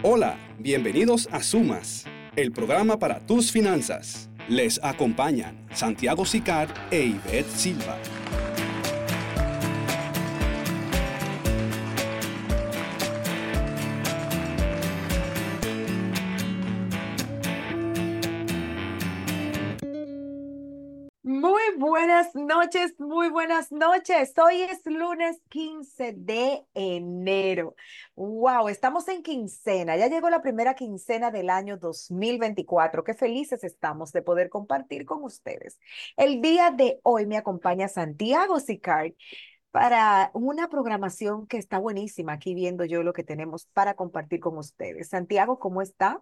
Hola, bienvenidos a Sumas, el programa para tus finanzas. Les acompañan Santiago Sicar e Ivette Silva. Muy buenas noches, muy buenas noches. Hoy es lunes 15 de enero. Wow, estamos en quincena. Ya llegó la primera quincena del año 2024. Qué felices estamos de poder compartir con ustedes. El día de hoy me acompaña Santiago Sicard para una programación que está buenísima. Aquí viendo yo lo que tenemos para compartir con ustedes. Santiago, ¿cómo está?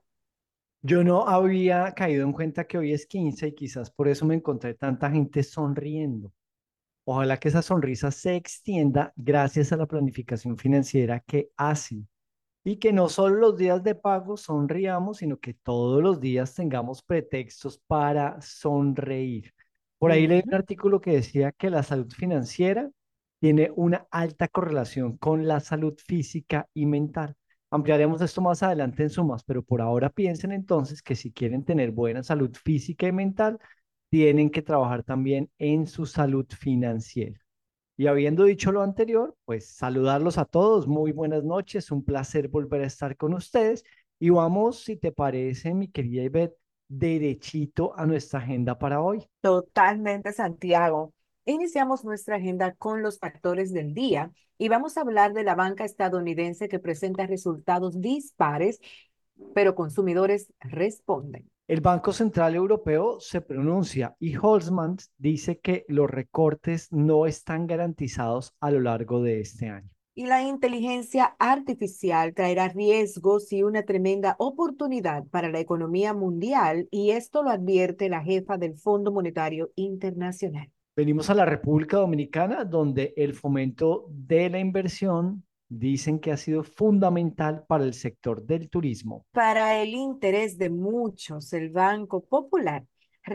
Yo no había caído en cuenta que hoy es 15 y quizás por eso me encontré tanta gente sonriendo. Ojalá que esa sonrisa se extienda gracias a la planificación financiera que hacen y que no solo los días de pago sonriamos, sino que todos los días tengamos pretextos para sonreír. Por ahí leí un Ujú. artículo que decía que la salud financiera tiene una alta correlación con la salud física y mental. Ampliaremos esto más adelante en sumas, pero por ahora piensen entonces que si quieren tener buena salud física y mental, tienen que trabajar también en su salud financiera. Y habiendo dicho lo anterior, pues saludarlos a todos, muy buenas noches, un placer volver a estar con ustedes y vamos, si te parece, mi querida Ivette, derechito a nuestra agenda para hoy. Totalmente, Santiago. Iniciamos nuestra agenda con los factores del día y vamos a hablar de la banca estadounidense que presenta resultados dispares, pero consumidores responden. El Banco Central Europeo se pronuncia y Holzman dice que los recortes no están garantizados a lo largo de este año. Y la inteligencia artificial traerá riesgos y una tremenda oportunidad para la economía mundial, y esto lo advierte la jefa del Fondo Monetario Internacional. Venimos a la República Dominicana, donde el fomento de la inversión dicen que ha sido fundamental para el sector del turismo. Para el interés de muchos, el Banco Popular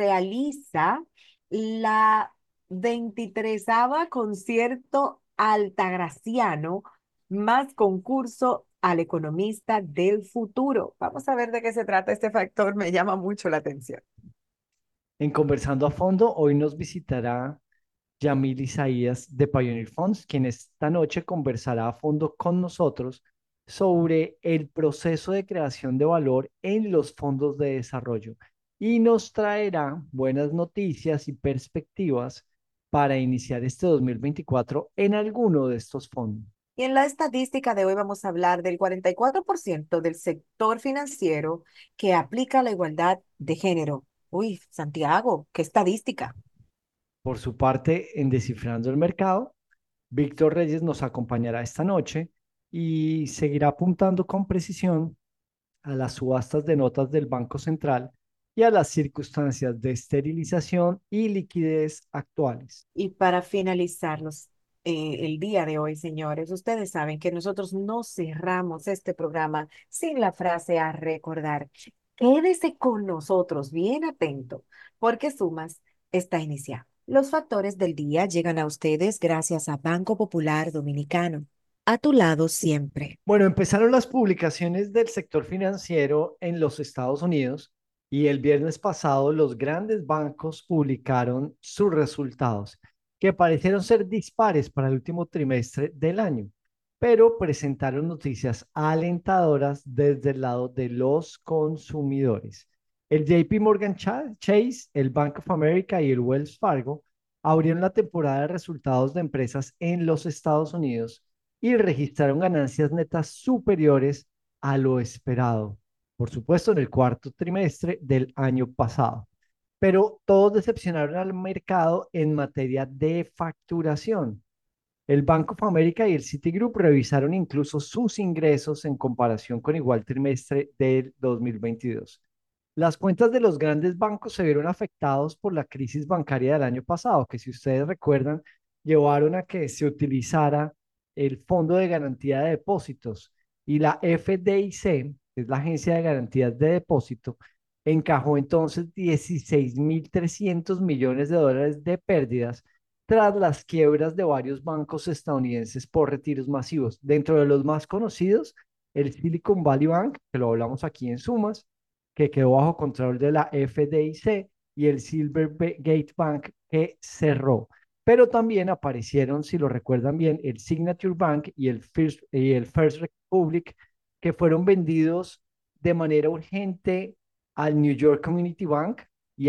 realiza la 23 concierto altagraciano más concurso al economista del futuro. Vamos a ver de qué se trata este factor, me llama mucho la atención. En Conversando a Fondo, hoy nos visitará Yamil Isaías de Pioneer Funds, quien esta noche conversará a fondo con nosotros sobre el proceso de creación de valor en los fondos de desarrollo y nos traerá buenas noticias y perspectivas para iniciar este 2024 en alguno de estos fondos. Y en la estadística de hoy vamos a hablar del 44% del sector financiero que aplica la igualdad de género. Uy, Santiago, qué estadística. Por su parte, en Descifrando el Mercado, Víctor Reyes nos acompañará esta noche y seguirá apuntando con precisión a las subastas de notas del Banco Central y a las circunstancias de esterilización y liquidez actuales. Y para finalizar el día de hoy, señores, ustedes saben que nosotros no cerramos este programa sin la frase a recordar. Quédese con nosotros, bien atento, porque Sumas está iniciando. Los factores del día llegan a ustedes gracias a Banco Popular Dominicano. A tu lado siempre. Bueno, empezaron las publicaciones del sector financiero en los Estados Unidos y el viernes pasado los grandes bancos publicaron sus resultados, que parecieron ser dispares para el último trimestre del año, pero presentaron noticias alentadoras desde el lado de los consumidores. El JP Morgan Chase, el Bank of America y el Wells Fargo abrieron la temporada de resultados de empresas en los Estados Unidos y registraron ganancias netas superiores a lo esperado, por supuesto, en el cuarto trimestre del año pasado. Pero todos decepcionaron al mercado en materia de facturación. El Bank of America y el Citigroup revisaron incluso sus ingresos en comparación con igual trimestre del 2022. Las cuentas de los grandes bancos se vieron afectados por la crisis bancaria del año pasado, que si ustedes recuerdan, llevaron a que se utilizara el Fondo de Garantía de Depósitos y la FDIC, que es la Agencia de Garantías de Depósito, encajó entonces 16.300 millones de dólares de pérdidas tras las quiebras de varios bancos estadounidenses por retiros masivos. Dentro de los más conocidos el Silicon Valley Bank, que lo hablamos aquí en Sumas, que quedó bajo control de la FDIC, y el Silvergate Bank, que cerró. Pero también aparecieron, si lo recuerdan bien, el Signature Bank y el First Republic, que fueron vendidos de manera urgente al New York Community Bank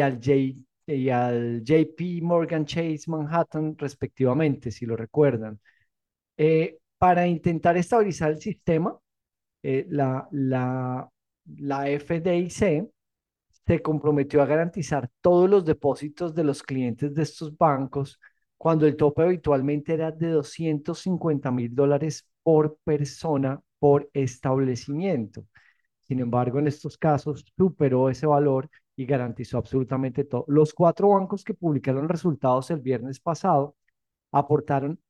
y al JP Morgan Chase Manhattan, respectivamente, si lo recuerdan. Para intentar estabilizar el sistema, eh, la, la, la FDIC se comprometió a garantizar todos los depósitos de los clientes de estos bancos cuando el tope habitualmente era de $250,000 por persona por establecimiento. Sin embargo, en estos casos superó ese valor y garantizó absolutamente todo. Los cuatro bancos que publicaron resultados el viernes pasado aportaron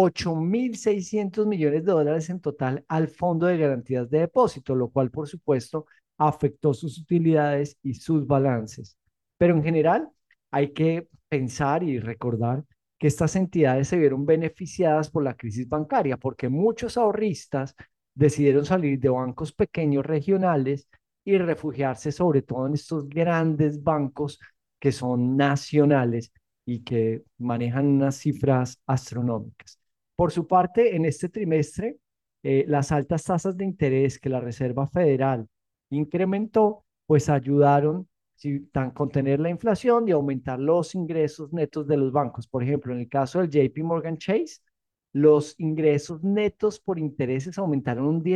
8.600 millones de dólares en total al Fondo de Garantías de Depósito, lo cual, por supuesto, afectó sus utilidades y sus balances. Pero en general, hay que pensar y recordar que estas entidades se vieron beneficiadas por la crisis bancaria, porque muchos ahorristas decidieron salir de bancos pequeños regionales y refugiarse sobre todo en estos grandes bancos que son nacionales y que manejan unas cifras astronómicas. Por su parte, en este trimestre, las altas tasas de interés que la Reserva Federal incrementó, pues ayudaron a contener la inflación y aumentar los ingresos netos de los bancos. Por ejemplo, en el caso del JP Morgan Chase, los ingresos netos por intereses aumentaron un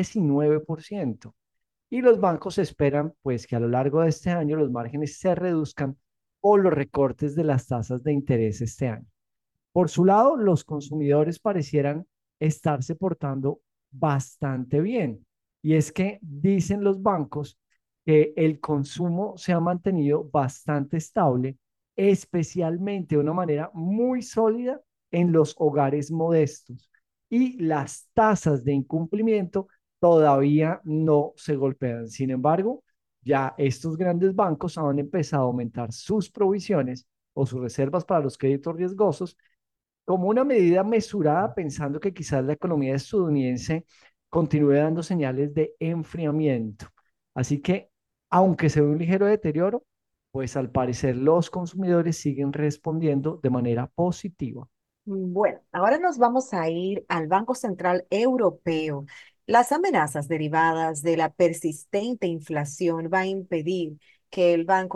19%. Y los bancos esperan pues que a lo largo de este año los márgenes se reduzcan por los recortes de las tasas de interés este año. Por su lado, los consumidores parecieran estarse portando bastante bien. Y es que dicen los bancos que el consumo se ha mantenido bastante estable, especialmente de una manera muy sólida en los hogares modestos. Y las tasas de incumplimiento todavía no se golpean. Sin embargo, ya estos grandes bancos han empezado a aumentar sus provisiones o sus reservas para los créditos riesgosos como una medida mesurada, pensando que quizás la economía estadounidense continúe dando señales de enfriamiento. Así que, aunque se ve un ligero deterioro, pues al parecer los consumidores siguen respondiendo de manera positiva. Bueno, ahora nos vamos a ir al Banco Central Europeo. Las amenazas derivadas de la persistente inflación va a impedir que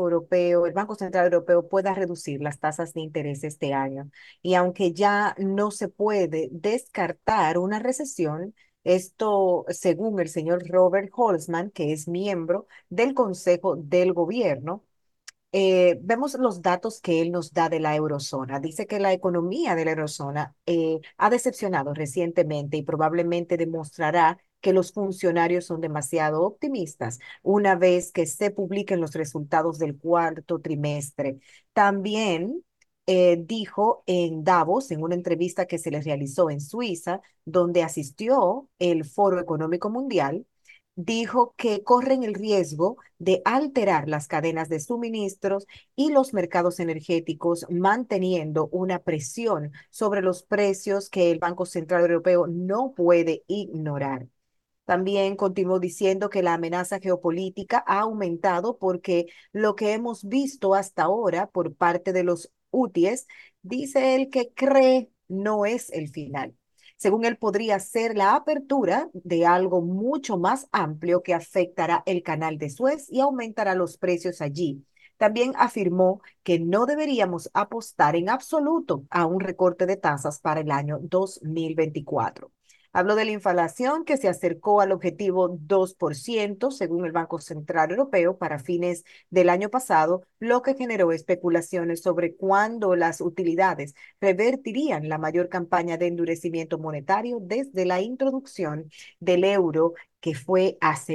el Banco Central Europeo pueda reducir las tasas de interés este año. Y aunque ya no se puede descartar una recesión, esto según el señor Robert Holzman, que es miembro del Consejo del Gobierno. Vemos los datos que él nos da de la eurozona. Dice que la economía de la eurozona ha decepcionado recientemente y probablemente demostrará que los funcionarios son demasiado optimistas una vez que se publiquen los resultados del cuarto trimestre. También dijo en Davos, en una entrevista que se le realizó en Suiza, donde asistió el Foro Económico Mundial, dijo que corren el riesgo de alterar las cadenas de suministros y los mercados energéticos, manteniendo una presión sobre los precios que el Banco Central Europeo no puede ignorar. También continuó diciendo que la amenaza geopolítica ha aumentado porque lo que hemos visto hasta ahora por parte de los hutíes, dice él que cree no es el final. Según él, podría ser la apertura de algo mucho más amplio que afectará el canal de Suez y aumentará los precios allí. También afirmó que no deberíamos apostar en absoluto a un recorte de tasas para el año 2024. Habló de la inflación que se acercó al objetivo 2% según el Banco Central Europeo para fines del año pasado, lo que generó especulaciones sobre cuándo las utilidades revertirían la mayor campaña de endurecimiento monetario desde la introducción del euro, que fue hace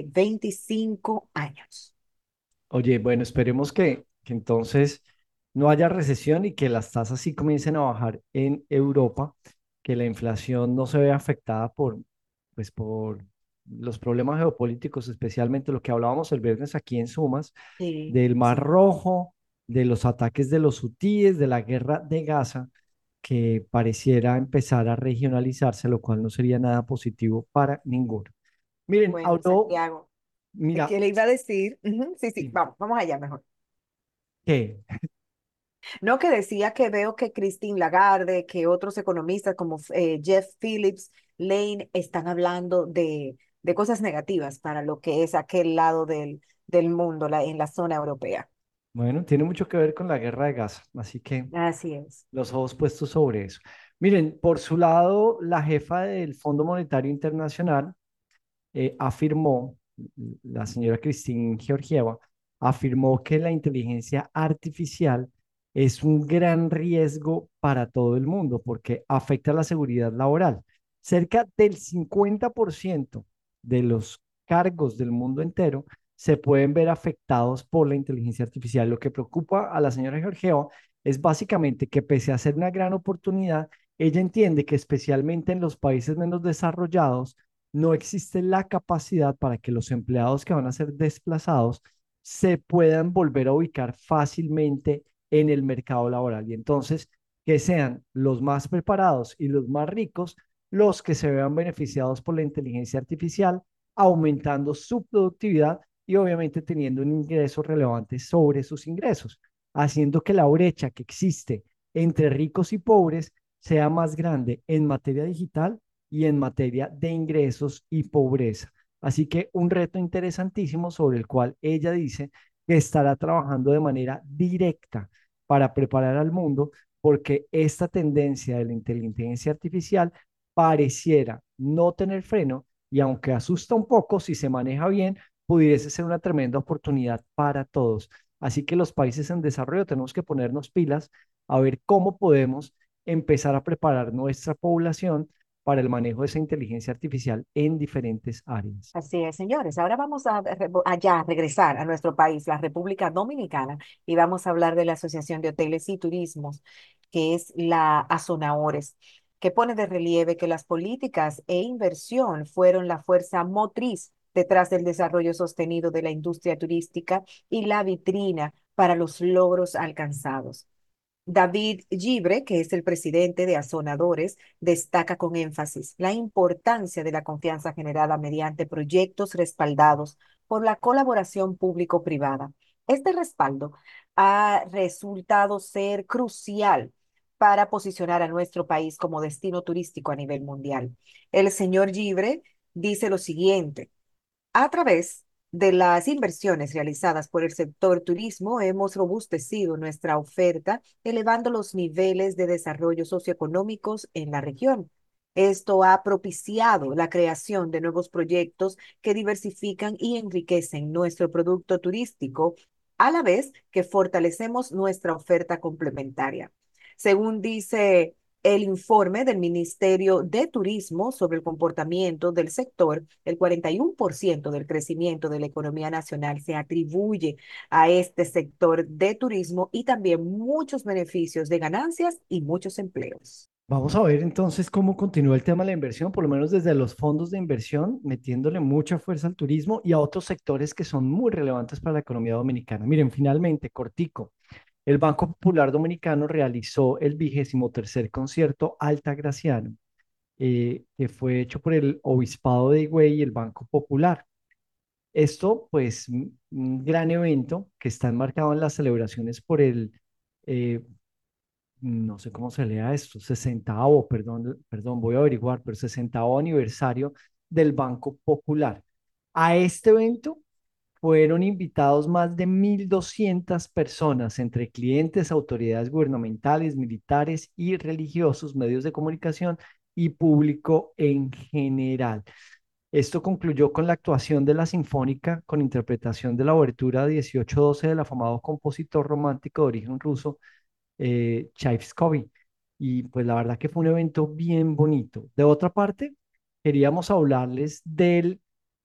25 años. Oye, bueno, esperemos que entonces no haya recesión y que las tasas sí comiencen a bajar en Europa, que la inflación no se vea afectada pues por los problemas geopolíticos, especialmente lo que hablábamos el viernes aquí en Sumas, Sí, del Mar sí. Rojo, de los ataques de los hutíes, de la guerra de Gaza, que pareciera empezar a regionalizarse, lo cual no sería nada positivo para ninguno. Miren, Bueno, habló, Santiago, mira, ¿qué le iba a decir? Ujú, sí, sí, sí, vamos allá mejor. ¿qué? No, que decía que veo que Christine Lagarde, que otros economistas como Jeff Phillips, Lane, están hablando de cosas negativas para lo que es aquel lado del mundo, en la zona europea. Bueno, tiene mucho que ver con la guerra de Gaza, así que Así es. los ojos puestos sobre eso. Miren, por su lado, la jefa del Fondo Monetario Internacional afirmó, la señora Christine Georgieva, afirmó que la inteligencia artificial es un gran riesgo para todo el mundo porque afecta la seguridad laboral. Cerca del 50% de los cargos del mundo entero se pueden ver afectados por la inteligencia artificial. Lo que preocupa a la señora Georgieva es básicamente que pese a ser una gran oportunidad, ella entiende que especialmente en los países menos desarrollados, no existe la capacidad para que los empleados que van a ser desplazados se puedan volver a ubicar fácilmente en el mercado laboral. Y entonces, que sean los más preparados y los más ricos los que se vean beneficiados por la inteligencia artificial, aumentando su productividad y obviamente teniendo un ingreso relevante sobre sus ingresos, haciendo que la brecha que existe entre ricos y pobres sea más grande en materia digital y en materia de ingresos y pobreza. Así que un reto interesantísimo sobre el cual ella dice que estará trabajando de manera directa para preparar al mundo porque esta tendencia de la inteligencia artificial pareciera no tener freno y aunque asusta un poco, si se maneja bien, pudiese ser una tremenda oportunidad para todos. Así que los países en desarrollo tenemos que ponernos pilas a ver cómo podemos empezar a preparar nuestra población para el manejo de esa inteligencia artificial en diferentes áreas. Así es, señores. Ahora vamos allá, a regresar a nuestro país, la República Dominicana, y vamos a hablar de la Asociación de Hoteles y Turismos, que es la ASONAORES, que pone de relieve que las políticas e inversión fueron la fuerza motriz detrás del desarrollo sostenido de la industria turística y la vitrina para los logros alcanzados. David Gibre, que es el presidente de Azonadores, destaca con énfasis la importancia de la confianza generada mediante proyectos respaldados por la colaboración público-privada. Este respaldo ha resultado ser crucial para posicionar a nuestro país como destino turístico a nivel mundial. El señor Gibre dice lo siguiente. A través de las inversiones realizadas por el sector turismo, hemos robustecido nuestra oferta, elevando los niveles de desarrollo socioeconómicos en la región. Esto ha propiciado la creación de nuevos proyectos que diversifican y enriquecen nuestro producto turístico, a la vez que fortalecemos nuestra oferta complementaria. Según dice el informe del Ministerio de Turismo sobre el comportamiento del sector, el 41% del crecimiento de la economía nacional se atribuye a este sector de turismo y también muchos beneficios de ganancias y muchos empleos. Vamos a ver entonces cómo continúa el tema de la inversión, por lo menos desde los fondos de inversión, metiéndole mucha fuerza al turismo y a otros sectores que son muy relevantes para la economía dominicana. Miren, finalmente, cortico, el Banco Popular Dominicano realizó el 23º concierto Altagraciano, que fue hecho por el Obispado de Higüey y el Banco Popular. Esto, pues, un gran evento que está enmarcado en las celebraciones por eh, no sé cómo se lea esto, 60º, perdón, voy a averiguar, pero 60º aniversario del Banco Popular. A este evento fueron invitados más de 1.200 personas, entre clientes, autoridades gubernamentales, militares y religiosos, medios de comunicación y público en general. Esto concluyó con la actuación de la Sinfónica con interpretación de la obertura 1812 del afamado compositor romántico de origen ruso, Tchaikovsky. Y pues la verdad que fue un evento bien bonito. De otra parte, queríamos hablarles del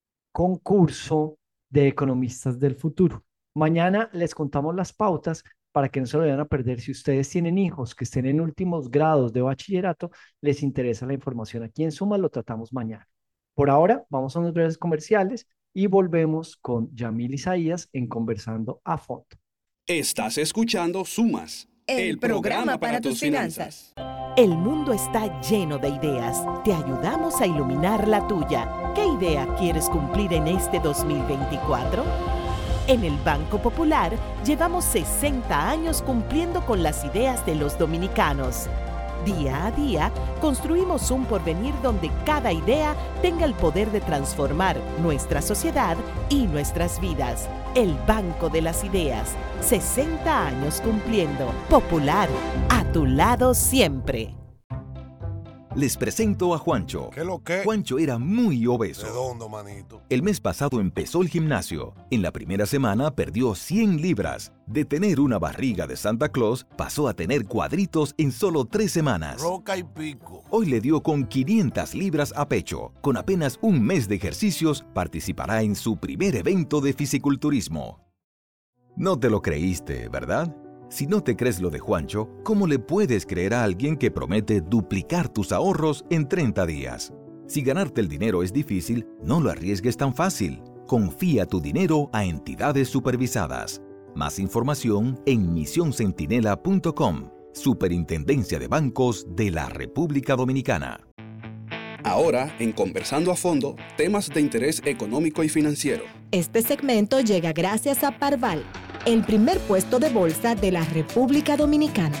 concurso de economistas del futuro. Mañana les contamos las pautas para que no se lo vayan a perder. Si ustedes tienen hijos que estén en últimos grados de bachillerato, les interesa la información aquí en Suma, lo tratamos mañana. Por ahora, vamos a unos breves comerciales y volvemos con Yamil Isaías en Conversando a Fondo. Estás escuchando Sumas, el programa para tus finanzas. El mundo está lleno de ideas. Te ayudamos a iluminar la tuya. ¿Qué idea quieres cumplir en este 2024? En el Banco Popular llevamos 60 años cumpliendo con las ideas de los dominicanos. Día a día, construimos un porvenir donde cada idea tenga el poder de transformar nuestra sociedad y nuestras vidas. El Banco de las Ideas, 60 años cumpliendo. Popular, a tu lado siempre. Les presento a Juancho. ¿Qué lo que? Juancho era muy obeso. Redondo, manito. El mes pasado empezó el gimnasio. En la primera semana perdió 100 libras. De tener una barriga de Santa Claus, pasó a tener cuadritos en solo 3 semanas. Roca y pico. Hoy le dio con 500 libras a pecho. Con apenas un mes de ejercicios, participará en su primer evento de fisiculturismo. No te lo creíste, ¿verdad? Si no te crees lo de Juancho, ¿cómo le puedes creer a alguien que promete duplicar tus ahorros en 30 días? Si ganarte el dinero es difícil, no lo arriesgues tan fácil. Confía tu dinero a entidades supervisadas. Más información en misioncentinela.com, Superintendencia de Bancos de la República Dominicana. Ahora, en Conversando a Fondo, temas de interés económico y financiero. Este segmento llega gracias a Parval, el primer puesto de bolsa de la República Dominicana.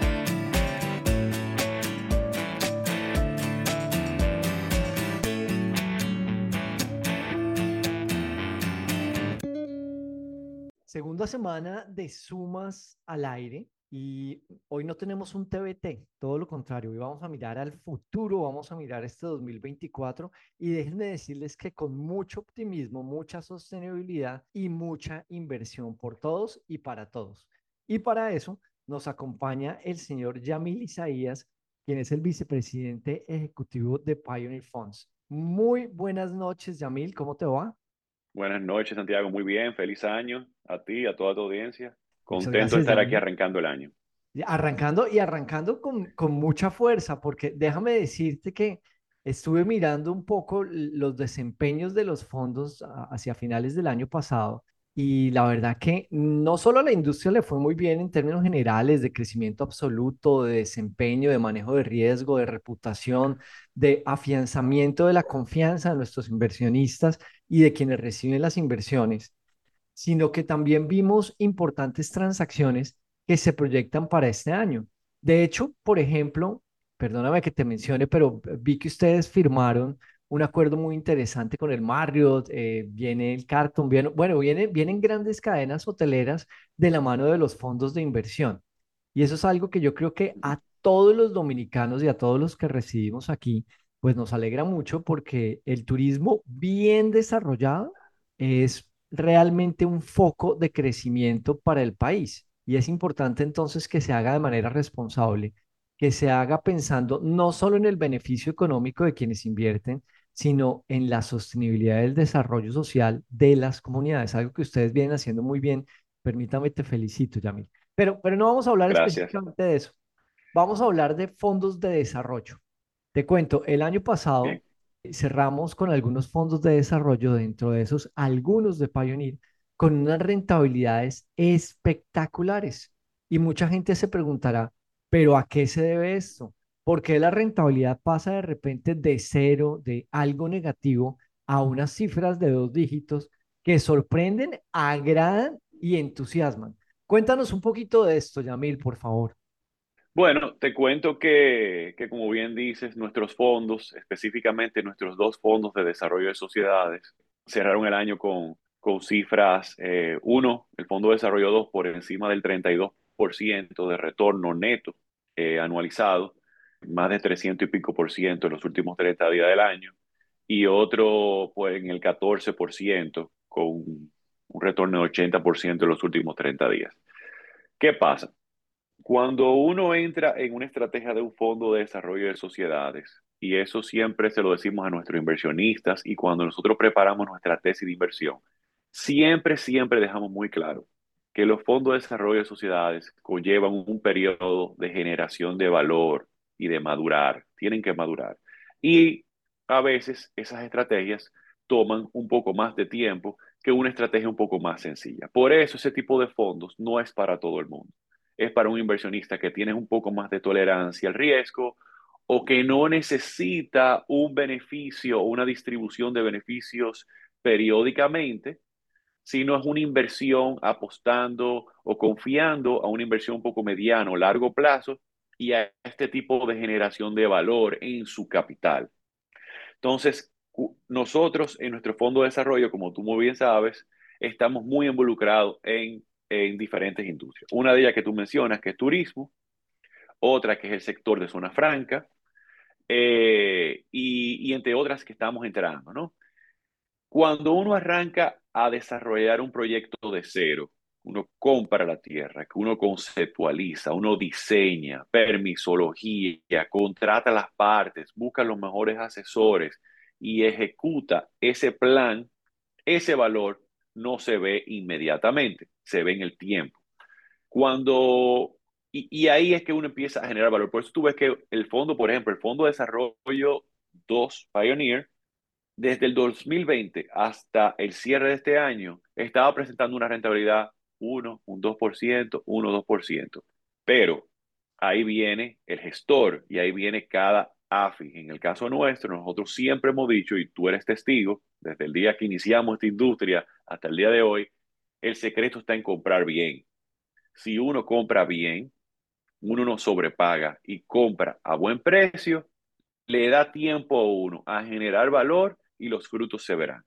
Segunda semana de sumas al aire y hoy no tenemos un TBT, todo lo contrario, hoy vamos a mirar al futuro, vamos a mirar este 2024 y déjenme decirles que con mucho optimismo, mucha sostenibilidad y mucha inversión por todos y para todos. Y para eso nos acompaña el señor Yamil Isaías, quien es el vicepresidente ejecutivo de Pioneer Funds. Muy buenas noches, Yamil, ¿cómo te va? Buenas noches, Santiago. Muy bien. Feliz año a ti, a toda tu audiencia. Muchas Contento de gracias, estar aquí Yamil. arrancando el año. Arrancando con mucha fuerza, porque déjame decirte que estuve mirando un poco los desempeños de los fondos hacia finales del año pasado y la verdad que no solo a la industria le fue muy bien en términos generales de crecimiento absoluto, de desempeño, de manejo de riesgo, de reputación, de afianzamiento de la confianza de nuestros inversionistas y de quienes reciben las inversiones, sino que también vimos importantes transacciones que se proyectan para este año. De hecho, por ejemplo, perdóname que te mencione, pero vi que ustedes firmaron un acuerdo muy interesante con el Marriott, viene el Carlton, vienen grandes cadenas hoteleras de la mano de los fondos de inversión. Y eso es algo que yo creo que a todos los dominicanos y a todos los que residimos aquí, pues nos alegra mucho porque el turismo bien desarrollado es realmente un foco de crecimiento para el país. Y es importante entonces que se haga de manera responsable, que se haga pensando no solo en el beneficio económico de quienes invierten, sino en la sostenibilidad del desarrollo social de las comunidades, algo que ustedes vienen haciendo muy bien. Permítame, te felicito, Yamil. Pero no vamos a hablar Gracias. específicamente de eso. Vamos a hablar de fondos de desarrollo. Te cuento, el año pasado Bien. cerramos con algunos fondos de desarrollo, dentro de esos algunos de Pioneer, con unas rentabilidades espectaculares. Y mucha gente se preguntará, ¿pero a qué se debe esto? ¿Por qué la rentabilidad pasa de repente de cero, de algo negativo, a unas cifras de 2 dígitos que sorprenden, agradan y entusiasman? Cuéntanos un poquito de esto, Yamil, por favor. Bueno, te cuento que como bien dices, nuestros fondos, específicamente nuestros dos fondos de desarrollo de sociedades, cerraron el año con cifras, uno, el Fondo de Desarrollo 2 por encima del 32% de retorno neto anualizado, más de 300 y pico por ciento en los últimos 30 días del año, y otro pues en el 14% con un retorno de 80% en los últimos 30 días. ¿Qué pasa? Cuando uno entra en una estrategia de un fondo de desarrollo de sociedades, y eso siempre se lo decimos a nuestros inversionistas, y cuando nosotros preparamos nuestra tesis de inversión, siempre dejamos muy claro que los fondos de desarrollo de sociedades conllevan un periodo de generación de valor y de madurar, tienen que madurar. Y a veces esas estrategias toman un poco más de tiempo que una estrategia un poco más sencilla. Por eso ese tipo de fondos no es para todo el mundo. es para un inversionista que tiene un poco más de tolerancia al riesgo o que no necesita un beneficio o una distribución de beneficios periódicamente, sino es una inversión apostando o confiando a una inversión un poco mediano o largo plazo y a este tipo de generación de valor en su capital. Entonces, nosotros en nuestro fondo de desarrollo, como tú muy bien sabes, estamos muy involucrados en diferentes industrias. Una de ellas que tú mencionas, que es turismo, otra que es el sector de zona franca, y entre otras que estamos enterando, ¿no? Cuando uno arranca a desarrollar un proyecto de cero, uno compra la tierra, que uno conceptualiza, uno diseña, permisología, contrata las partes, busca los mejores asesores y ejecuta ese plan, ese valor no se ve inmediatamente, se ve en el tiempo. Cuando, y ahí es que uno empieza a generar valor. Por eso tú ves que el fondo, por ejemplo, el Fondo de Desarrollo 2 Pioneer, desde el 2020 hasta el cierre de este año, estaba presentando una rentabilidad 1, un 2%, 1, 2%. Pero ahí viene el gestor y ahí viene cada AFI. En el caso nuestro, nosotros siempre hemos dicho, y tú eres testigo, desde el día que iniciamos esta industria hasta el día de hoy, el secreto está en comprar bien. Si uno compra bien, uno no sobrepaga y compra a buen precio, le da tiempo a uno a generar valor y los frutos se verán.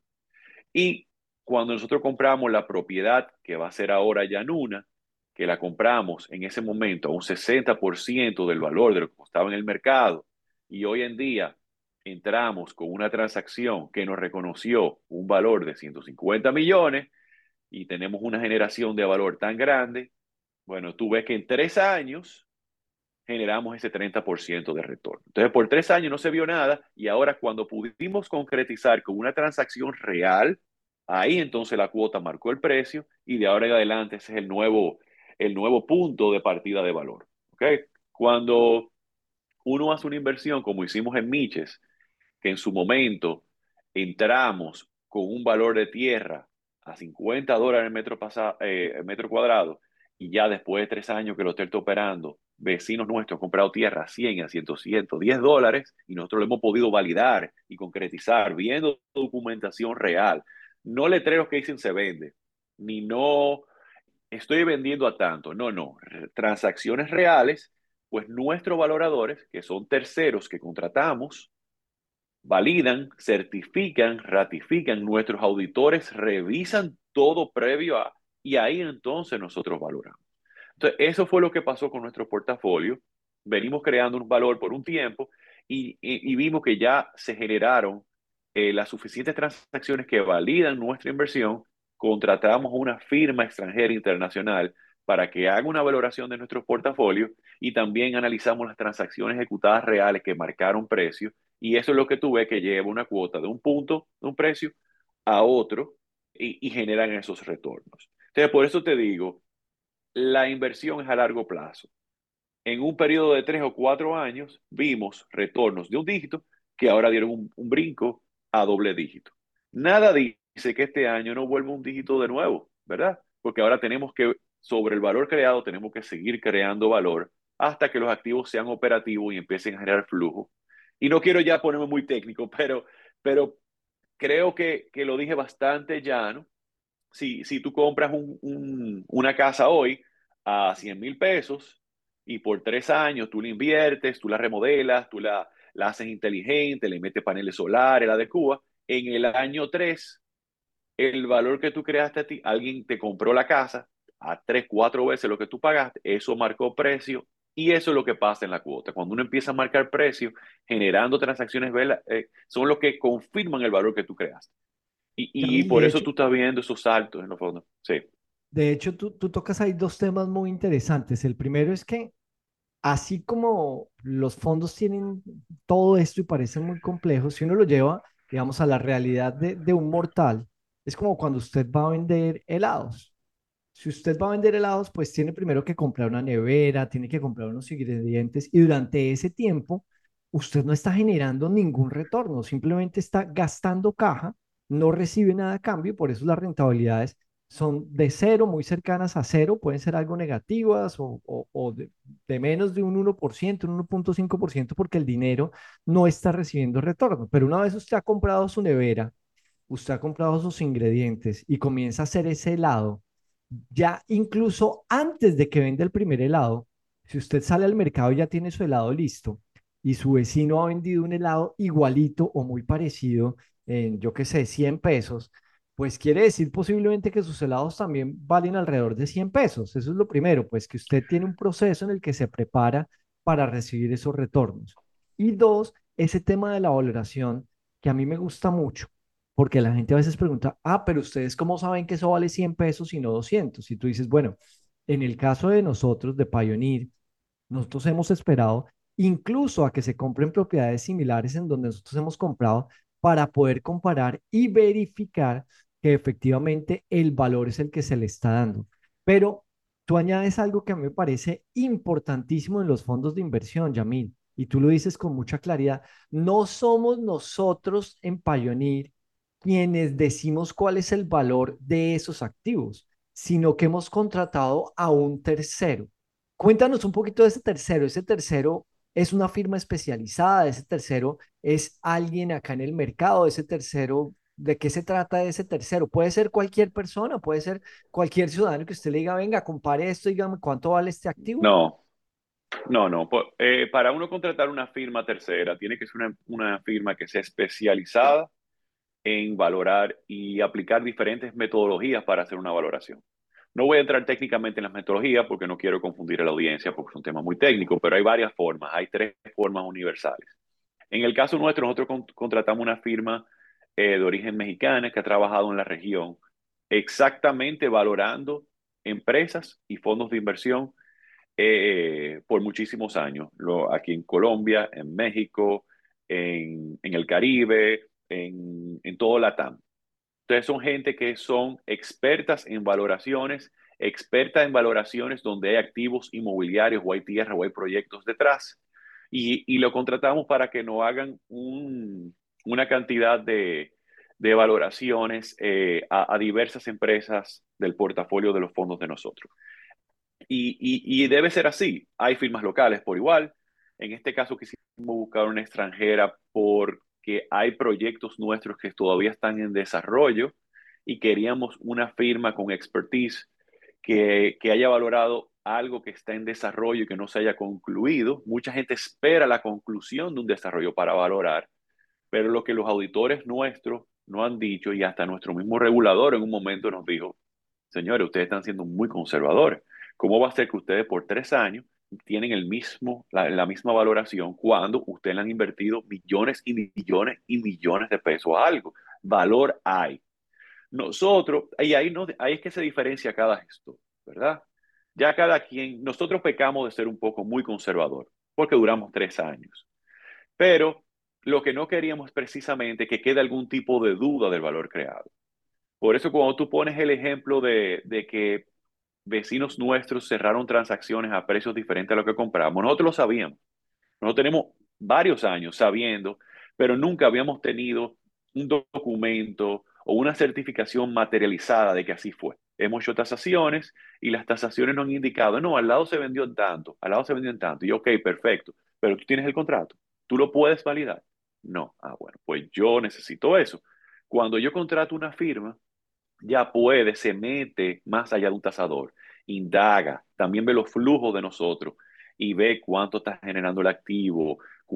Y cuando nosotros compramos la propiedad que va a ser ahora Yanuna, que la compramos en ese momento a un 60% del valor de lo que costaba en el mercado, y hoy en día entramos con una transacción que nos reconoció un valor de 150 millones y tenemos una generación de valor tan grande, bueno, tú ves que en 3 años generamos ese 30% de retorno. Entonces, por 3 años no se vio nada y ahora cuando pudimos concretizar con una transacción real, ahí entonces la cuota marcó el precio y de ahora en adelante ese es el nuevo punto de partida de valor. ¿Ok? Cuando uno hace una inversión como hicimos en Miches, que en su momento entramos con un valor de tierra a $50 el metro cuadrado y ya después de 3 años que el hotel está operando, vecinos nuestros han comprado tierra a 100, a 100, $110 y nosotros lo hemos podido validar y concretizar viendo documentación real. No letreros que dicen se vende, ni no estoy vendiendo a tanto. No, no. Transacciones reales, pues nuestros valoradores, que son terceros que contratamos, validan, certifican, ratifican, nuestros auditores revisan todo previo a, y ahí entonces nosotros valoramos. Entonces, eso fue lo que pasó con nuestro portafolio. Venimos creando un valor por un tiempo y vimos que ya se generaron las suficientes transacciones que validan nuestra inversión. Contratamos una firma extranjera internacional para que haga una valoración de nuestro portafolio y también analizamos las transacciones ejecutadas reales que marcaron precio y eso es lo que tú ves que lleva una cuota de un punto, de un precio, a otro y generan esos retornos. Entonces, por eso te digo, la inversión es a largo plazo. En un periodo de 3 o 4 años vimos retornos de un dígito que ahora dieron un brinco a doble dígito. Nada dice que este año no vuelva un dígito de nuevo, ¿verdad? Porque ahora tenemos que, sobre el valor creado, tenemos que seguir creando valor hasta que los activos sean operativos y empiecen a generar flujo. Y no quiero ya ponerme muy técnico, pero creo que lo dije bastante llano. Si tú compras una casa hoy a 100,000 pesos y por 3 años tú la inviertes, tú la remodelas, la haces inteligente, le metes paneles solares, la adecuas, en el año 3, el valor que tú creaste a ti, alguien te compró la casa a 3, 4 veces lo que tú pagaste, eso marcó precio y eso es lo que pasa en la cuota. Cuando uno empieza a marcar precio, generando transacciones, son los que confirman el valor que tú creaste. Y Yamil, por eso tú estás viendo esos saltos en los fondos. Sí, de hecho tú tocas ahí dos temas muy interesantes. El primero es que así como los fondos tienen todo esto y parecen muy complejos, si uno lo lleva, digamos, a la realidad de un mortal, es como cuando usted va a vender helados. Si usted va a vender helados, pues tiene primero que comprar una nevera, tiene que comprar unos ingredientes y durante ese tiempo usted no está generando ningún retorno, simplemente está gastando caja, no recibe nada a cambio, por eso las rentabilidades son de cero, muy cercanas a cero, pueden ser algo negativas o de menos de un 1%, un 1,5%, porque el dinero no está recibiendo retorno. Pero una vez usted ha comprado su nevera, usted ha comprado sus ingredientes y comienza a hacer ese helado, ya incluso antes de que venda el primer helado, si usted sale al mercado y ya tiene su helado listo y su vecino ha vendido un helado igualito o muy parecido en, yo qué sé, 100 pesos, pues quiere decir posiblemente que sus helados también valen alrededor de 100 pesos. Eso es lo primero, pues que usted tiene un proceso en el que se prepara para recibir esos retornos. Y dos, ese tema de la valoración que a mí me gusta mucho porque la gente a veces pregunta, pero ustedes cómo saben que eso vale 100 pesos y no 200. Y tú dices, bueno, en el caso de nosotros, de Pioneer, nosotros hemos esperado incluso a que se compren propiedades similares en donde nosotros hemos comprado para poder comparar y verificar que efectivamente el valor es el que se le está dando. Pero tú añades algo que a mí me parece importantísimo en los fondos de inversión, Yamil, y tú lo dices con mucha claridad. No somos nosotros en Pioneer quienes decimos cuál es el valor de esos activos, sino que hemos contratado a un tercero. Cuéntanos un poquito de ese tercero. Ese tercero es una firma especializada, ese tercero es alguien acá en el mercado, ese tercero, ¿de qué se trata ese tercero? Puede ser cualquier persona, puede ser cualquier ciudadano que usted le diga, venga, compare esto, dígame cuánto vale este activo. No, no. Para uno contratar una firma tercera, tiene que ser una firma que sea especializada en valorar y aplicar diferentes metodologías para hacer una valoración. No voy a entrar técnicamente en las metodologías porque no quiero confundir a la audiencia porque es un tema muy técnico, pero hay varias formas, hay tres formas universales. En el caso nuestro, nosotros contratamos una firma de origen mexicana que ha trabajado en la región exactamente valorando empresas y fondos de inversión por muchísimos años. Aquí en Colombia, en México, en el Caribe, en todo Latam. Entonces son gente que son expertas en valoraciones donde hay activos inmobiliarios o hay tierra o hay proyectos detrás. Y lo contratamos para que nos hagan una cantidad de valoraciones a diversas empresas del portafolio de los fondos de nosotros. Y debe ser así. Hay firmas locales por igual. En este caso quisimos buscar una extranjera porque hay proyectos nuestros que todavía están en desarrollo y queríamos una firma con expertise que haya valorado algo que está en desarrollo y que no se haya concluido. Mucha gente espera la conclusión de un desarrollo para valorar, pero lo que los auditores nuestros no han dicho y hasta nuestro mismo regulador en un momento nos dijo, señores, ustedes están siendo muy conservadores. ¿Cómo va a ser que ustedes por 3 años tienen la misma valoración cuando ustedes le han invertido millones y millones y millones de pesos a algo? Valor hay. Nosotros, y ahí, no, ahí es que se diferencia cada gestor, ¿verdad? Ya cada quien, nosotros pecamos de ser un poco muy conservador, porque duramos 3 años. Pero lo que no queríamos es precisamente que quede algún tipo de duda del valor creado. Por eso cuando tú pones el ejemplo de que vecinos nuestros cerraron transacciones a precios diferentes a lo que compramos, nosotros lo sabíamos. Nosotros tenemos varios años sabiendo, pero nunca habíamos tenido un documento o una certificación materializada de que así fue. Hemos hecho tasaciones y las tasaciones nos han indicado, no, al lado se vendió en tanto, al lado se vendió en tanto. Y yo, ok, perfecto, pero tú tienes el contrato, tú lo puedes validar. No, bueno, pues yo necesito eso. Cuando yo contrato una firma, ya puede, se mete más allá de un tasador, indaga, también ve los flujos de nosotros y ve cuánto está generando el activo,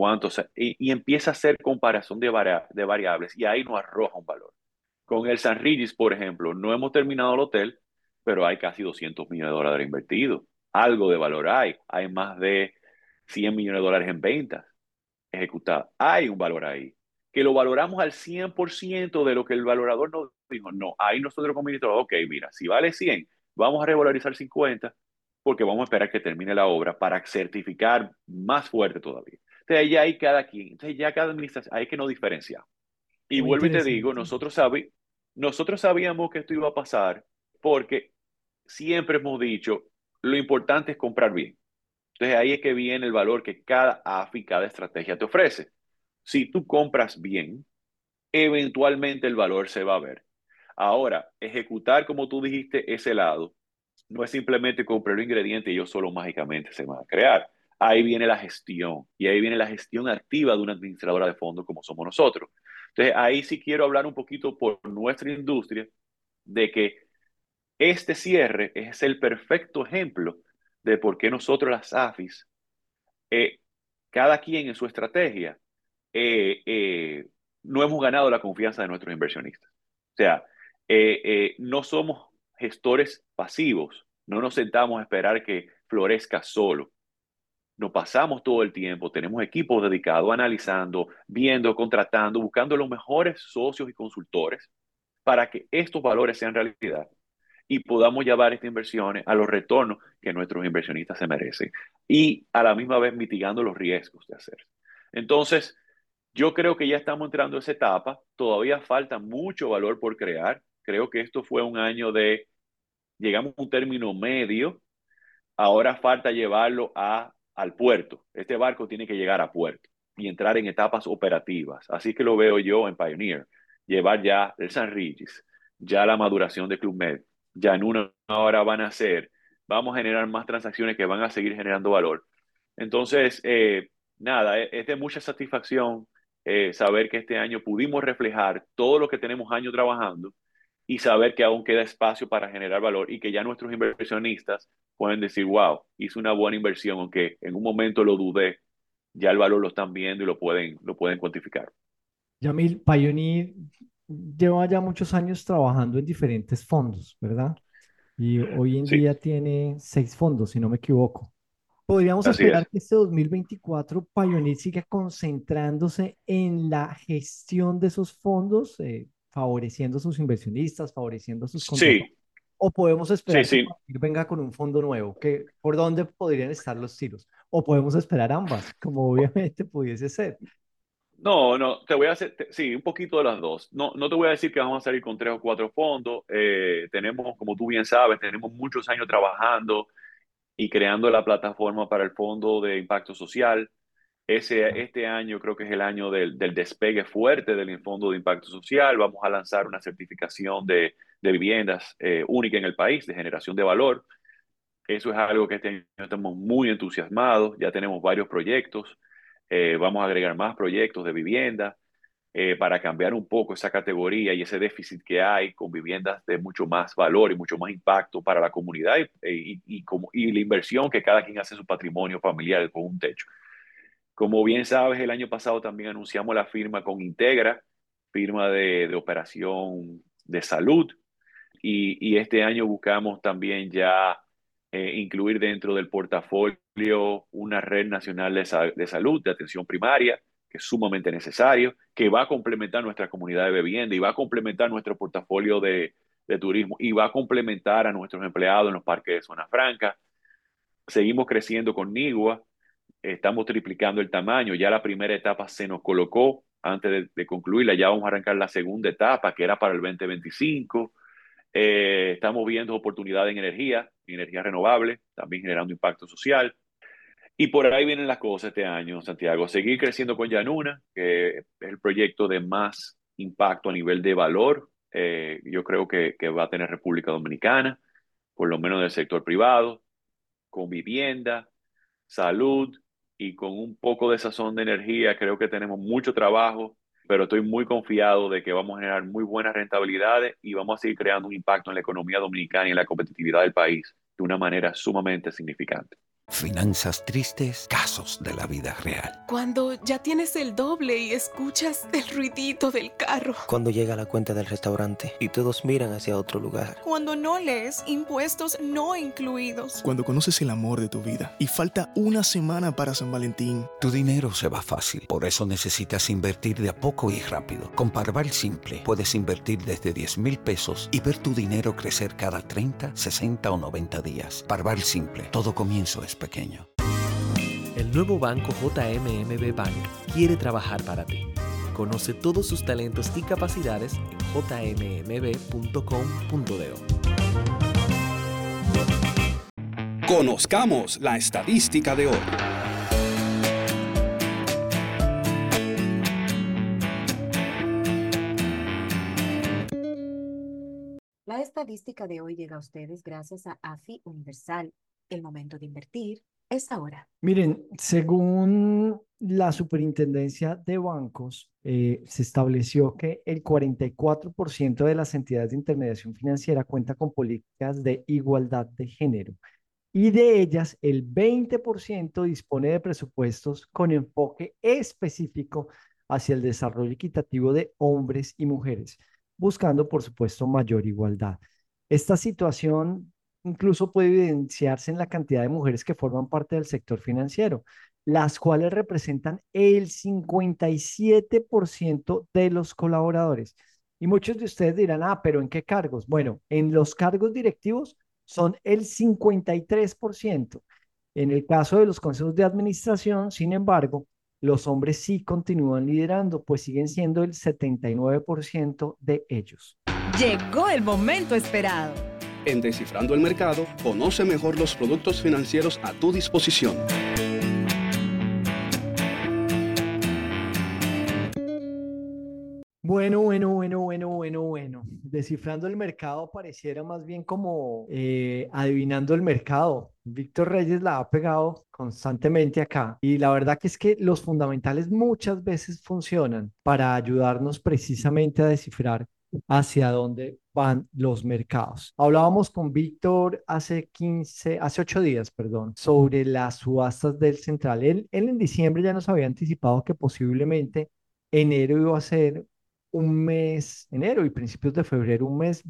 y empieza a hacer comparación de variables y ahí nos arroja un valor. Con el San Regis, por ejemplo, no hemos terminado el hotel, pero hay casi 200 millones de dólares invertidos. Algo de valor hay más de 100 millones de dólares en ventas ejecutadas. Hay un valor ahí que lo valoramos al 100% de lo que el valorador nos dijo. No, ahí nosotros como administrador, ok, mira, si vale 100, vamos a revalorizar 50 porque vamos a esperar que termine la obra para certificar más fuerte todavía. Entonces ya hay cada quien, entonces ya cada administración, hay que no diferenciar. Y Muy vuelvo y te digo, interesante. nosotros sabíamos que esto iba a pasar porque siempre hemos dicho, lo importante es comprar bien. Entonces ahí es que viene el valor que cada AFI, cada estrategia te ofrece. Si tú compras bien, eventualmente el valor se va a ver. Ahora, ejecutar, como tú dijiste, ese lado, no es simplemente comprar un ingrediente y ellos solo mágicamente se van a crear. Ahí viene la gestión y ahí viene la gestión activa de una administradora de fondos como somos nosotros. Entonces, ahí sí quiero hablar un poquito por nuestra industria de que este cierre es el perfecto ejemplo de por qué nosotros las AFIS, eh, cada quien en su estrategia, eh, eh, no hemos ganado la confianza de nuestros inversionistas. O sea, no somos gestores pasivos, no nos sentamos a esperar que florezca solo. Nos pasamos todo el tiempo, tenemos equipos dedicados analizando, viendo, contratando, buscando los mejores socios y consultores para que estos valores sean realidad y podamos llevar estas inversiones a los retornos que nuestros inversionistas se merecen y a la misma vez mitigando los riesgos de hacer. Entonces, yo creo que ya estamos entrando a esa etapa, todavía falta mucho valor por crear. Creo que esto fue un año llegamos a un término medio, ahora falta llevarlo al puerto. Este barco tiene que llegar a puerto y entrar en etapas operativas. Así que lo veo yo en Pioneer, llevar ya el San Regis, ya la maduración de Club Med, ya en una hora vamos a generar más transacciones que van a seguir generando valor. Entonces, nada, es de mucha satisfacción saber que este año pudimos reflejar todo lo que tenemos años trabajando y saber que aún queda espacio para generar valor y que ya nuestros inversionistas pueden decir, wow, hice una buena inversión, aunque en un momento lo dudé, ya el valor lo están viendo y lo pueden cuantificar. Yamil, Pioneer lleva ya muchos años trabajando en diferentes fondos, ¿verdad? Y hoy en Sí, día tiene 6 fondos, si no me equivoco. ¿Podríamos así esperar es. que este 2024 Pioneer siga concentrándose en la gestión de esos fondos, favoreciendo a sus inversionistas, favoreciendo a sus contratos? Sí, ¿O podemos sí, esperar que sí. Pioneer venga con un fondo nuevo? ¿Por dónde podrían estar los tiros? ¿O podemos esperar ambas, como obviamente pudiese ser? No, no, te voy a hacer, sí, un poquito de las dos. No, no te voy a decir que vamos a salir con 3 o 4 fondos. Tenemos, como tú bien sabes, tenemos muchos años trabajando y creando la plataforma para el Fondo de Impacto Social. Este año creo que es el año del despegue fuerte del Fondo de Impacto Social. Vamos a lanzar una certificación de viviendas única en el país, de generación de valor. Eso es algo que este año estamos muy entusiasmados. Ya tenemos varios proyectos. Vamos a agregar más proyectos de vivienda para cambiar un poco esa categoría y ese déficit que hay con viviendas de mucho más valor y mucho más impacto para la comunidad y la inversión que cada quien hace en su patrimonio familiar con un techo. Como bien sabes, el año pasado también anunciamos la firma con Integra, firma de operación de salud, y este año buscamos también ya incluir dentro del portafolio una red nacional de salud, de atención primaria, que es sumamente necesario, que va a complementar nuestra comunidad de vivienda y va a complementar nuestro portafolio de turismo y va a complementar a nuestros empleados en los parques de zona franca. Seguimos creciendo con Nigua, estamos triplicando el tamaño, ya la primera etapa se nos colocó antes de concluirla, ya vamos a arrancar la segunda etapa que era para el 2025. Estamos viendo oportunidades en energía renovable, también generando impacto social. Y por ahí vienen las cosas este año, Santiago. Seguir creciendo con Llanuna, que es el proyecto de más impacto a nivel de valor. Yo creo que va a tener República Dominicana, por lo menos del sector privado, con vivienda, salud y con un poco de sazón de energía. Creo que tenemos mucho trabajo, pero estoy muy confiado de que vamos a generar muy buenas rentabilidades y vamos a seguir creando un impacto en la economía dominicana y en la competitividad del país de una manera sumamente significante. Finanzas tristes, casos de la vida real. Cuando ya tienes el doble y escuchas el ruidito del carro. Cuando llega la cuenta del restaurante y todos miran hacia otro lugar. Cuando no lees impuestos no incluidos. Cuando conoces el amor de tu vida y falta una semana para San Valentín. Tu dinero se va fácil, por eso necesitas invertir de a poco y rápido. Con Parval Simple puedes invertir desde 10,000 pesos y ver tu dinero crecer cada 30, 60 o 90 días. Parval Simple, todo comienzo es pequeño. El nuevo banco JMMB Bank quiere trabajar para ti. Conoce todos sus talentos y capacidades en jmmb.com.do. Conozcamos la estadística de hoy. estadística de hoy llega a ustedes gracias a AFI Universal. El momento de invertir es ahora. Miren, según la Superintendencia de Bancos, se estableció que el 44% de las entidades de intermediación financiera cuenta con políticas de igualdad de género y de ellas el 20% dispone de presupuestos con enfoque específico hacia el desarrollo equitativo de hombres y mujeres, buscando, por supuesto, mayor igualdad. Esta situación incluso puede evidenciarse en la cantidad de mujeres que forman parte del sector financiero, las cuales representan el 57% de los colaboradores. Y muchos de ustedes dirán, ah, pero ¿en qué cargos? Bueno, en los cargos directivos son el 53%. En el caso de los consejos de administración, sin embargo, los hombres sí continúan liderando, pues siguen siendo el 79% de ellos. Llegó el momento esperado. En Descifrando el Mercado, conoce mejor los productos financieros a tu disposición. Bueno. Descifrando el mercado pareciera más bien como adivinando el mercado. Víctor Reyes la ha pegado constantemente acá y la verdad que es que los fundamentales muchas veces funcionan para ayudarnos precisamente a descifrar hacia dónde van los mercados. Hablábamos con Víctor hace 8 días, perdón, sobre las subastas del Central. Él en diciembre ya nos había anticipado que posiblemente enero iba a ser un mes, enero y principios de febrero, un mes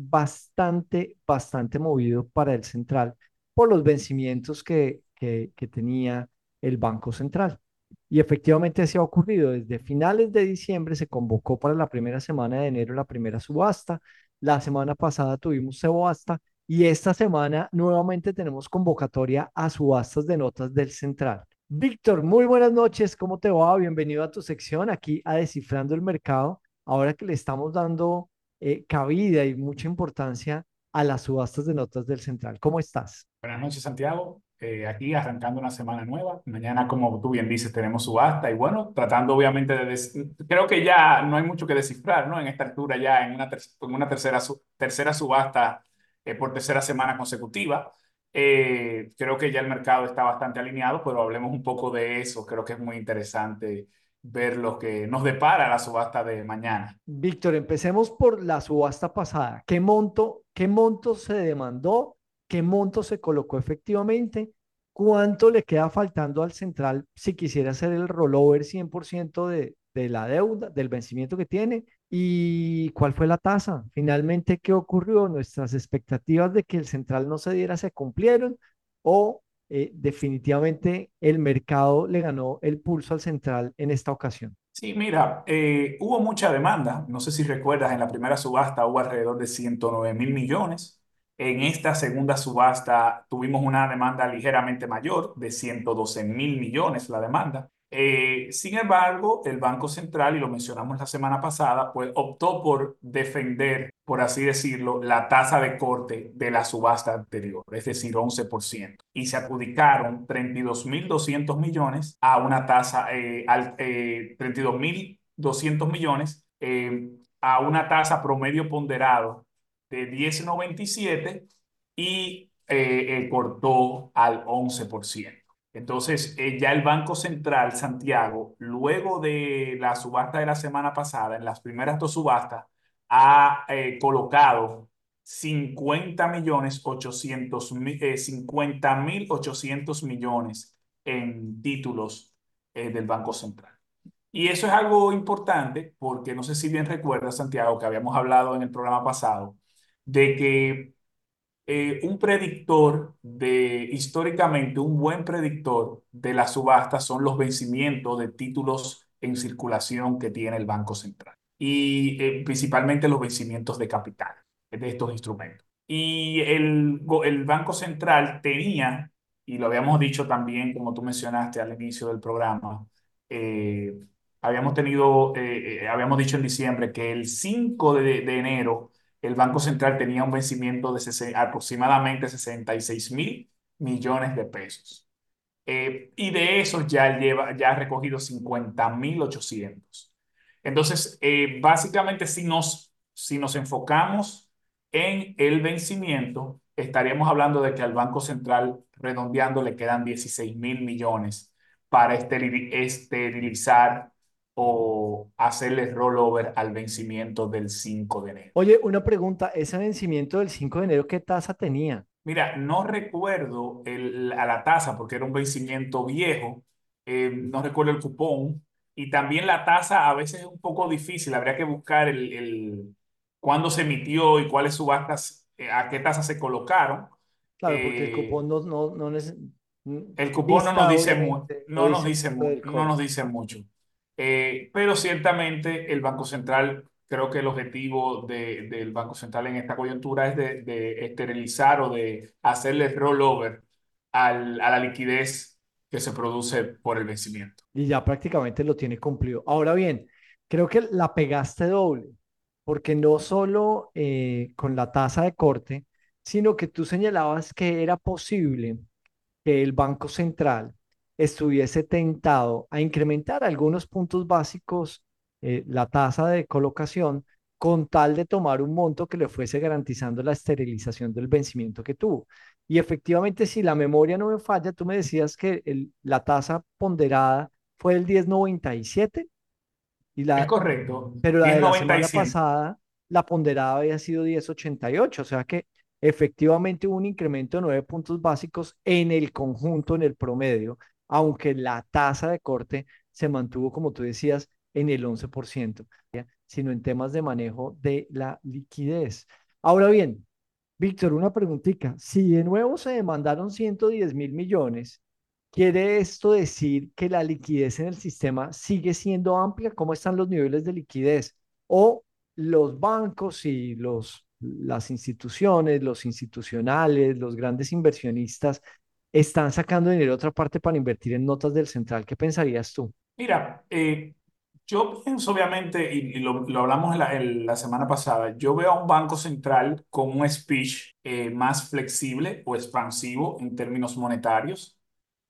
bastante movido para el Central por los vencimientos que tenía el Banco Central. Y efectivamente así ha ocurrido. Desde finales de diciembre se convocó para la primera semana de enero la primera subasta. La semana pasada tuvimos subasta y esta semana nuevamente tenemos convocatoria a subastas de notas del Central. Víctor, muy buenas noches. ¿Cómo te va? Bienvenido a tu sección aquí a Descifrando el Mercado. Ahora que le estamos dando cabida y mucha importancia a las subastas de notas del Central. ¿Cómo estás? Buenas noches, Santiago. Aquí arrancando una semana nueva. Mañana, como tú bien dices, tenemos subasta y bueno, tratando obviamente creo que ya no hay mucho que descifrar, ¿no? En esta altura ya en una tercera subasta por tercera semana consecutiva. Creo que ya el mercado está bastante alineado, pero hablemos un poco de eso. Creo que es muy interesante ver lo que nos depara la subasta de mañana. Víctor, empecemos por la subasta pasada. ¿Qué monto se demandó? ¿Qué monto se colocó efectivamente? ¿Cuánto le queda faltando al Central si quisiera hacer el rollover 100% de la deuda, del vencimiento que tiene? ¿Y cuál fue la tasa? Finalmente, ¿qué ocurrió? ¿Nuestras expectativas de que el Central no se diera se cumplieron? ¿O definitivamente el mercado le ganó el pulso al Central en esta ocasión? Sí, mira, hubo mucha demanda. No sé si recuerdas, en la primera subasta hubo alrededor de 109.000 millones. En esta segunda subasta tuvimos una demanda ligeramente mayor, de 112.000 millones la demanda. Sin embargo, el Banco Central, y lo mencionamos la semana pasada, pues optó por defender, por así decirlo, la tasa de corte de la subasta anterior, es decir, 11%. Y se adjudicaron 32.200 millones a una tasa, 32.200 millones a una tasa promedio ponderado de 10,97 y cortó al 11%. Entonces, ya el Banco Central, Santiago, luego de la subasta de la semana pasada, en las primeras dos subastas, ha colocado 50.800.000 millones en títulos del Banco Central. Y eso es algo importante porque no sé si bien recuerdas, Santiago, que habíamos hablado en el programa pasado, de que históricamente, un buen predictor de la subasta son los vencimientos de títulos en circulación que tiene el Banco Central y principalmente los vencimientos de capital de estos instrumentos. Y el Banco Central tenía, y lo habíamos dicho también, como tú mencionaste al inicio del programa, habíamos dicho en diciembre que el 5 de enero el Banco Central tenía un vencimiento de aproximadamente 66.000 millones de pesos. Y de esos ya ha recogido 50.800. Entonces, básicamente, si nos enfocamos En el vencimiento, estaríamos hablando de que al Banco Central, redondeando, le quedan 16.000 millones para esterilizar o hacerle rollover al vencimiento del 5 de enero. Oye, una pregunta, ese vencimiento del 5 de enero, ¿qué tasa tenía? Mira, no recuerdo a la tasa porque era un vencimiento viejo, no recuerdo el cupón y también la tasa a veces es un poco difícil, habría que buscar cuándo se emitió y cuáles subastas, a qué tasa se colocaron. Claro, porque el cupón Eh, el cupón no nos vista dice, obviamente, no dice mucho del no nos costo. dice mucho. Pero ciertamente el Banco Central, creo que el objetivo del Banco Central en esta coyuntura es de esterilizar o de hacerle rollover a la liquidez que se produce por el vencimiento. Y ya prácticamente lo tiene cumplido. Ahora bien, creo que la pegaste doble, porque no solo con la tasa de corte, sino que tú señalabas que era posible que el Banco Central estuviese tentado a incrementar algunos puntos básicos la tasa de colocación con tal de tomar un monto que le fuese garantizando la esterilización del vencimiento que tuvo. Y efectivamente, si la memoria no me falla, tú me decías que la tasa ponderada fue el 10,97 y Es la, correcto, pero la de la semana 10,97. pasada, la ponderada había sido 10,88, o sea que efectivamente hubo un incremento de 9 puntos básicos en el conjunto, en el promedio, aunque la tasa de corte se mantuvo, como tú decías, en el 11%, ¿ya? Sino en temas de manejo de la liquidez. Ahora bien, Víctor, una preguntita. Si de nuevo se demandaron 110.000 millones, ¿quiere esto decir que la liquidez en el sistema sigue siendo amplia? ¿Cómo están los niveles de liquidez? ¿O los bancos y las instituciones, los institucionales, los grandes inversionistas están sacando dinero de otra parte para invertir en notas del central? ¿Qué pensarías tú? Mira, yo pienso obviamente, y lo hablamos la semana pasada, yo veo a un banco central con un speech más flexible o expansivo en términos monetarios.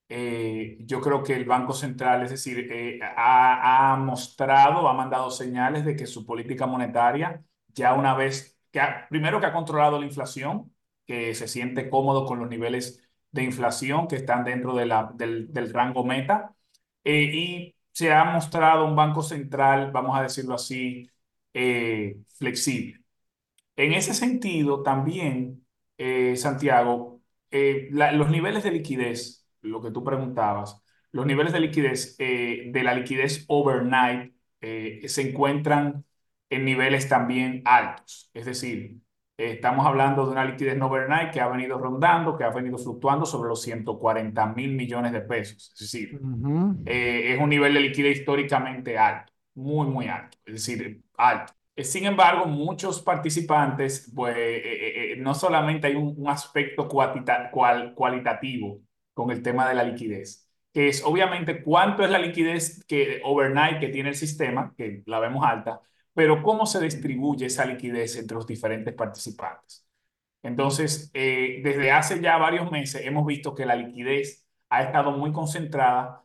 Yo creo que el Banco Central, es decir, ha mostrado, ha mandado señales de que su política monetaria, ya una vez primero que ha controlado la inflación, que se siente cómodo con los niveles de inflación que están dentro del rango meta, y se ha mostrado un Banco Central, vamos a decirlo así, flexible. En ese sentido, también, Santiago, los niveles de liquidez, lo que tú preguntabas, los niveles de la liquidez overnight se encuentran en niveles también altos. Es decir, estamos hablando de una liquidez no overnight que ha venido rondando, que ha venido fluctuando sobre los 140.000 millones de pesos. Es decir, Ujú. es un nivel de liquidez históricamente alto, muy, muy alto, es decir, alto. Sin embargo, muchos participantes, pues, no solamente hay un aspecto cualitativo con el tema de la liquidez, que es obviamente cuánto es la liquidez overnight que tiene el sistema, que la vemos alta, pero cómo se distribuye esa liquidez entre los diferentes participantes. Entonces, desde hace ya varios meses hemos visto que la liquidez ha estado muy concentrada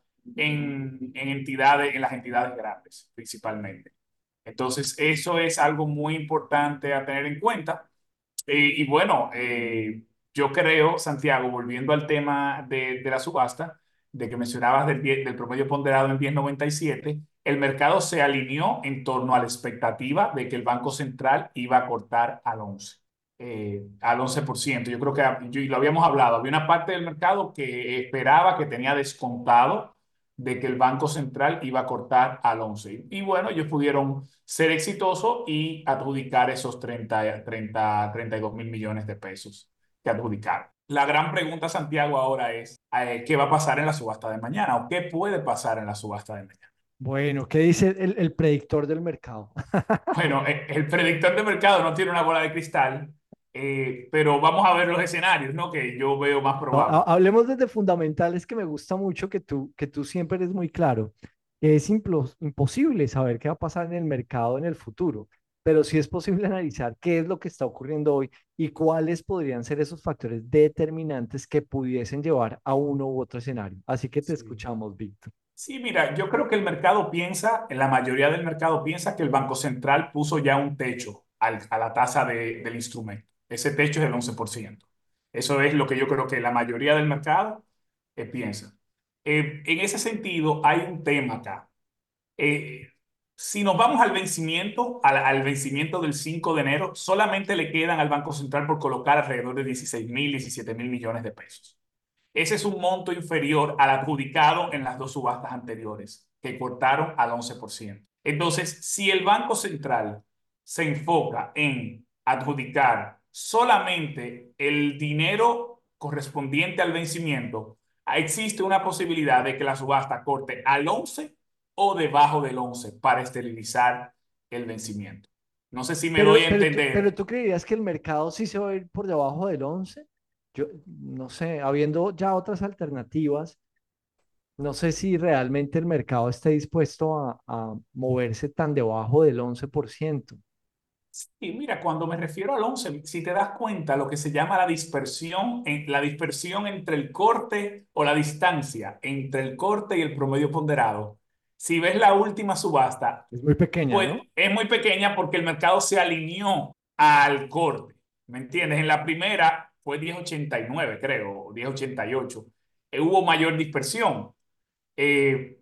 en las entidades grandes, principalmente. Entonces, eso es algo muy importante a tener en cuenta. Y bueno, yo creo, Santiago, volviendo al tema de la subasta, de que mencionabas del promedio ponderado en 10,97, el mercado se alineó en torno a la expectativa de que el Banco Central iba a cortar al 11%. Yo creo y lo habíamos hablado, había una parte del mercado que esperaba, que tenía descontado de que el Banco Central iba a cortar al 11%. Y bueno, ellos pudieron ser exitosos y adjudicar esos 32.000 millones de pesos que adjudicaron. La gran pregunta, Santiago, ahora es, ¿qué va a pasar en la subasta de mañana o qué puede pasar en la subasta de mañana? Bueno, ¿qué dice el predictor del mercado? Bueno, el predictor de mercado no tiene una bola de cristal, pero vamos a ver los escenarios, ¿no? Que yo veo más No, probables. hablemos desde fundamentales, que me gusta mucho que tú siempre eres muy claro. Es imposible saber qué va a pasar en el mercado en el futuro, pero sí es posible analizar qué es lo que está ocurriendo hoy y cuáles podrían ser esos factores determinantes que pudiesen llevar a uno u otro escenario. Así que te Sí. escuchamos, Víctor. Sí, mira, yo creo que la mayoría del mercado piensa que el Banco Central puso ya un techo a la tasa del instrumento. Ese techo es el 11%. Eso es lo que yo creo que la mayoría del mercado piensa. En ese sentido, hay un tema acá. Eh, si nos vamos al vencimiento, al vencimiento del 5 de enero, solamente le quedan al Banco Central por colocar alrededor de 16.000, 17.000 millones de pesos. Ese es un monto inferior al adjudicado en las dos subastas anteriores, que cortaron al 11%. Entonces, si el Banco Central se enfoca en adjudicar solamente el dinero correspondiente al vencimiento, existe una posibilidad de que la subasta corte al 11 o debajo del 11 para esterilizar el vencimiento. No sé si me doy a entender. Pero tú creerías que el mercado sí se va a ir por debajo del 11. Yo no sé, habiendo ya otras alternativas, no sé si realmente el mercado esté dispuesto a moverse tan debajo del 11%. Y mira, cuando me refiero al 11, si te das cuenta, lo que se llama la dispersión entre el corte o la distancia entre el corte y el promedio ponderado, si ves la última subasta, Es muy pequeña, pues ¿no? es muy pequeña porque el mercado se alineó al corte, ¿me entiendes? En la primera fue 10,89, creo, o 10,88. Hubo mayor dispersión. Eh,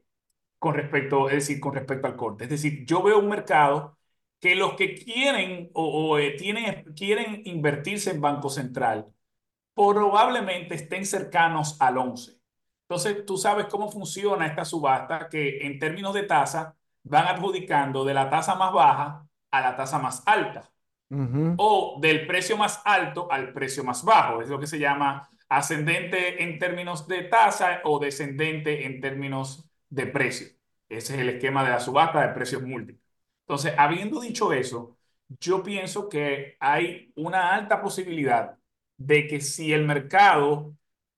es decir, con respecto al corte. Es decir, yo veo un mercado que los que quieren quieren invertirse en Banco Central probablemente estén cercanos al 11. Entonces, tú sabes cómo funciona esta subasta, que en términos de tasa van adjudicando de la tasa más baja a la tasa más alta Ujú. o del precio más alto al precio más bajo. Es lo que se llama ascendente en términos de tasa o descendente en términos de precio. Ese es el esquema de la subasta de precios múltiples. Entonces, habiendo dicho eso, yo pienso que hay una alta posibilidad de que si el mercado,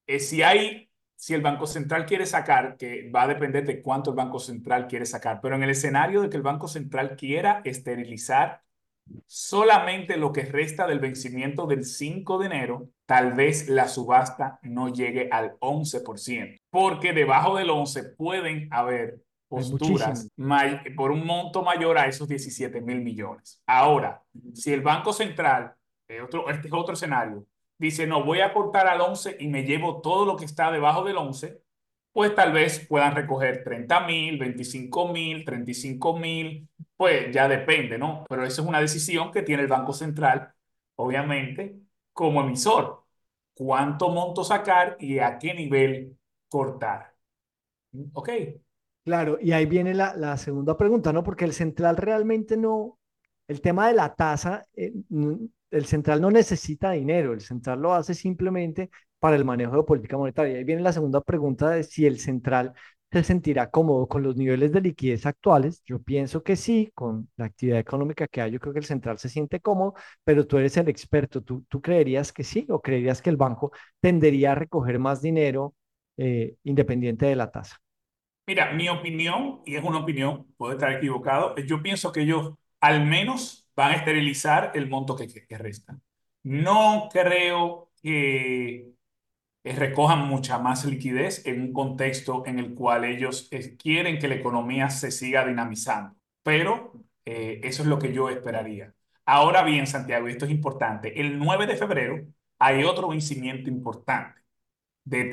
si el Banco Central quiere sacar, que va a depender de cuánto el Banco Central quiere sacar, pero en el escenario de que el Banco Central quiera esterilizar solamente lo que resta del vencimiento del 5 de enero, tal vez la subasta no llegue al 11%, porque debajo del 11 pueden haber Es muchísimo. posturas por un monto mayor a esos 17.000 millones. Ahora, si el Banco Central, este es otro escenario, dice, no, voy a cortar al 11 y me llevo todo lo que está debajo del 11, pues tal vez puedan recoger 30.000, 25.000, 35.000, pues ya depende, ¿no? Pero eso es una decisión que tiene el Banco Central, obviamente, como emisor. ¿Cuánto monto sacar y a qué nivel cortar? ¿Ok? Claro, y ahí viene la segunda pregunta, ¿no? Porque el central realmente no, el tema de la tasa, el central no necesita dinero, el central lo hace simplemente para el manejo de política monetaria. Ahí viene la segunda pregunta de si el central se sentirá cómodo con los niveles de liquidez actuales. Yo pienso que sí, con la actividad económica que hay, yo creo que el central se siente cómodo, pero tú eres el experto. ¿Tú creerías que sí o creerías que el banco tendería a recoger más dinero independiente de la tasa? Mira, mi opinión, y es una opinión, puedo estar equivocado, yo pienso que ellos al menos van a esterilizar el monto que resta. No creo que recojan mucha más liquidez en un contexto en el cual ellos quieren que la economía se siga dinamizando. Pero eso es lo que yo esperaría. Ahora bien, Santiago, y esto es importante, el 9 de febrero hay otro vencimiento importante de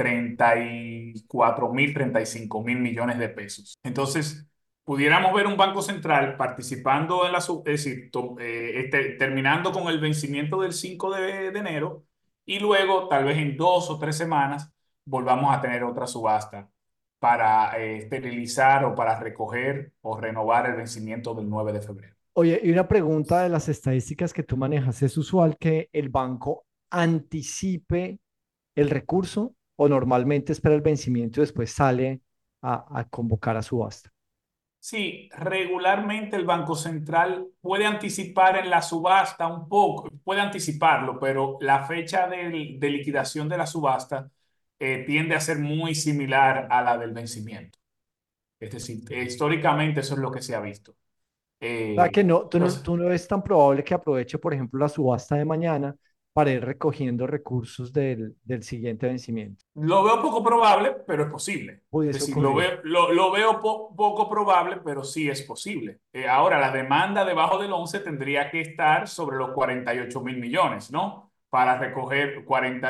34.000, 35.000 millones de pesos. Entonces, pudiéramos ver un Banco Central participando en es decir, terminando con el vencimiento del 5 de enero y luego, tal vez en 2 o 3 semanas, volvamos a tener otra subasta para esterilizar o para recoger o renovar el vencimiento del 9 de febrero. Oye, y una pregunta de las estadísticas que tú manejas, ¿es usual que el banco anticipe el recurso o normalmente espera el vencimiento y después sale a convocar a subasta? Sí, regularmente el Banco Central puede anticipar en la subasta un poco, puede anticiparlo, pero la fecha de liquidación de la subasta tiende a ser muy similar a la del vencimiento. Es decir, históricamente eso es lo que se ha visto. O sea, que no, Entonces, tú no es tan probable que aproveche, por ejemplo, la subasta de mañana para ir recogiendo recursos del siguiente vencimiento. Lo veo poco probable, pero es posible. Es Pudiese decir, ocurrir. lo veo poco probable, pero sí es posible. Ahora, la demanda debajo del 11 tendría que estar sobre los 48.000 millones, ¿no? Para recoger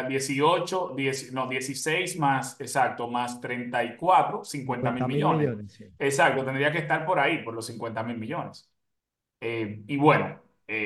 16 más, exacto, más 34, 50.000 millones. Sí. Exacto, tendría que estar por ahí, por los 50.000 millones. Y bueno,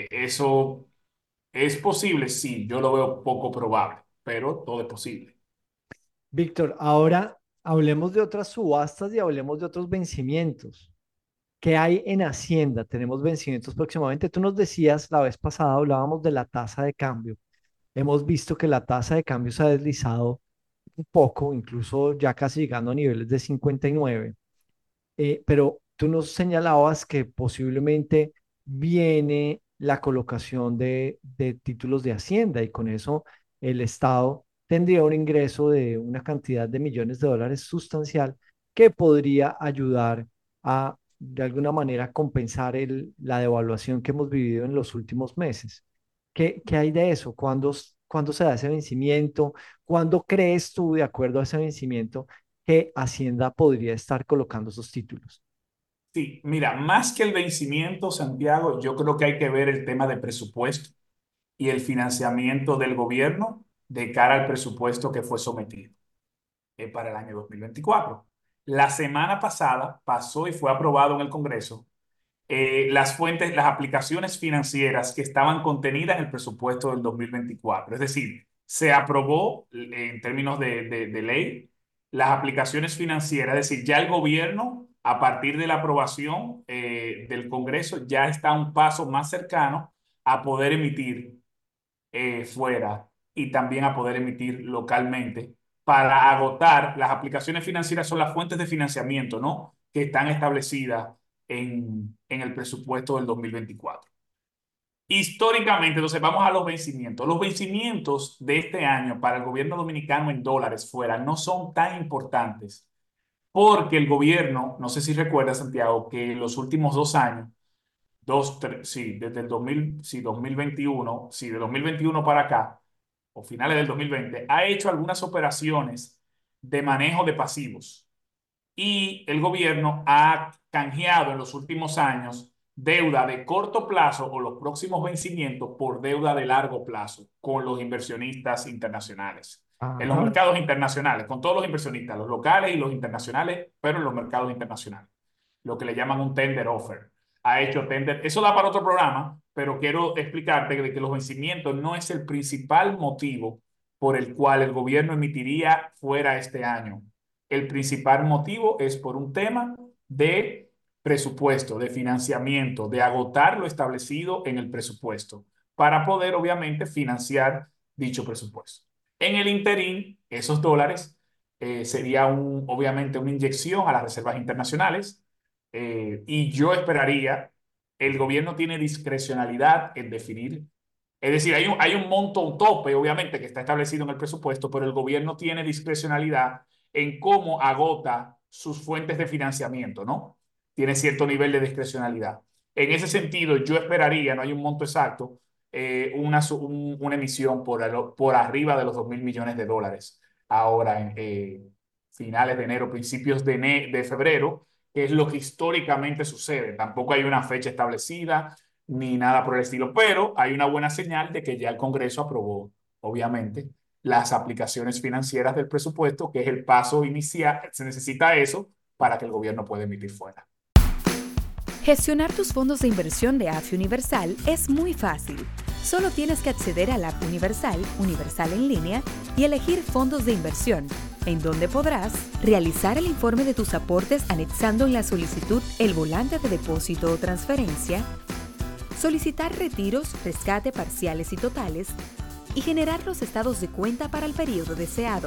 eso es posible, sí, yo lo veo poco probable, pero todo es posible. Víctor, ahora hablemos de otras subastas y hablemos de otros vencimientos. ¿Qué hay en Hacienda? Tenemos vencimientos próximamente. Tú nos decías la vez pasada, hablábamos de la tasa de cambio. Hemos visto que la tasa de cambio se ha deslizado un poco, incluso ya casi llegando a niveles de 59. Pero tú nos señalabas que posiblemente viene la colocación de títulos de Hacienda y con eso el Estado tendría un ingreso de una cantidad de millones de dólares sustancial que podría ayudar a, de alguna manera, compensar la devaluación que hemos vivido en los últimos meses. ¿Qué hay de eso? ¿Cuándo se da ese vencimiento? ¿Cuándo crees tú, de acuerdo a ese vencimiento, que Hacienda podría estar colocando esos títulos? Sí, mira, más que el vencimiento, Santiago, yo creo que hay que ver el tema de presupuesto y el financiamiento del gobierno de cara al presupuesto que fue sometido para el año 2024. La semana pasada pasó y fue aprobado en el Congreso las aplicaciones financieras que estaban contenidas en el presupuesto del 2024. Es decir, se aprobó en términos de ley las aplicaciones financieras, es decir, ya el gobierno, a partir de la aprobación del Congreso, ya está un paso más cercano a poder emitir fuera y también a poder emitir localmente para agotar. Las aplicaciones financieras son las fuentes de financiamiento, ¿no?, que están establecidas en el presupuesto del 2024. Históricamente, entonces vamos a los vencimientos. Los vencimientos de este año para el gobierno dominicano en dólares fuera no son tan importantes porque el gobierno, no sé si recuerdas, Santiago, que en los últimos 2 años, desde el 2021, de 2021 para acá, o finales del 2020, ha hecho algunas operaciones de manejo de pasivos. Y el gobierno ha canjeado en los últimos años deuda de corto plazo o los próximos vencimientos por deuda de largo plazo con los inversionistas internacionales. En los mercados internacionales, con todos los inversionistas, los locales y los internacionales, pero en los mercados internacionales. Lo que le llaman un tender offer. Ha hecho tender. Eso da para otro programa, pero quiero explicarte que los vencimientos no es el principal motivo por el cual el gobierno emitiría fuera este año. El principal motivo es por un tema de presupuesto, de financiamiento, de agotar lo establecido en el presupuesto para poder, obviamente, financiar dicho presupuesto. En el interín, esos dólares sería obviamente una inyección a las reservas internacionales y yo esperaría, el gobierno tiene discrecionalidad en definir, es decir, hay un monto, un tope, obviamente, que está establecido en el presupuesto, pero el gobierno tiene discrecionalidad en cómo agota sus fuentes de financiamiento, ¿no? Tiene cierto nivel de discrecionalidad. En ese sentido, yo esperaría, no hay un monto exacto, una emisión por arriba de los 2.000 millones de dólares ahora en finales de enero, principios de febrero, que es lo que históricamente sucede. Tampoco hay una fecha establecida ni nada por el estilo, pero hay una buena señal de que ya el Congreso aprobó, obviamente, las aplicaciones financieras del presupuesto, que es el paso inicial. Se necesita eso para que el gobierno pueda emitir fuera. Gestionar tus fondos de inversión de AFI Universal es muy fácil. Solo tienes que acceder a la app Universal en línea y elegir fondos de inversión, en donde podrás realizar el informe de tus aportes anexando en la solicitud el volante de depósito o transferencia, solicitar retiros, rescate parciales y totales, y generar los estados de cuenta para el periodo deseado.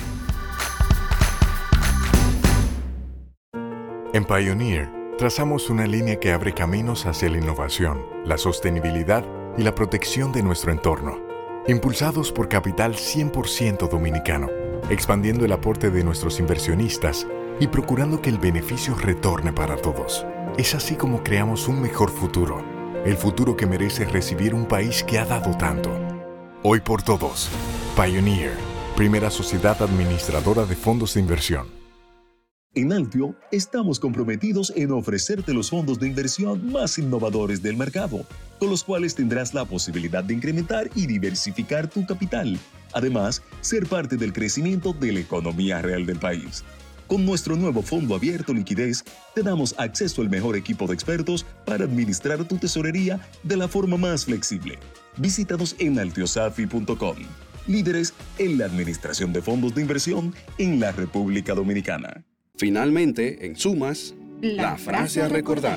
En Pioneer, trazamos una línea que abre caminos hacia la innovación, la sostenibilidad y la protección de nuestro entorno, impulsados por capital 100% dominicano, expandiendo el aporte de nuestros inversionistas y procurando que el beneficio retorne para todos. Es así como creamos un mejor futuro, el futuro que merece recibir un país que ha dado tanto. Hoy por todos. Pioneer, primera sociedad administradora de fondos de inversión. En Altio estamos comprometidos en ofrecerte los fondos de inversión más innovadores del mercado, con los cuales tendrás la posibilidad de incrementar y diversificar tu capital. Además, ser parte del crecimiento de la economía real del país. Con nuestro nuevo fondo abierto liquidez, te damos acceso al mejor equipo de expertos para administrar tu tesorería de la forma más flexible. Visítanos en altiosafi.com. Líderes en la administración de fondos de inversión en la República Dominicana. Finalmente, en sumas, la frase a recordar.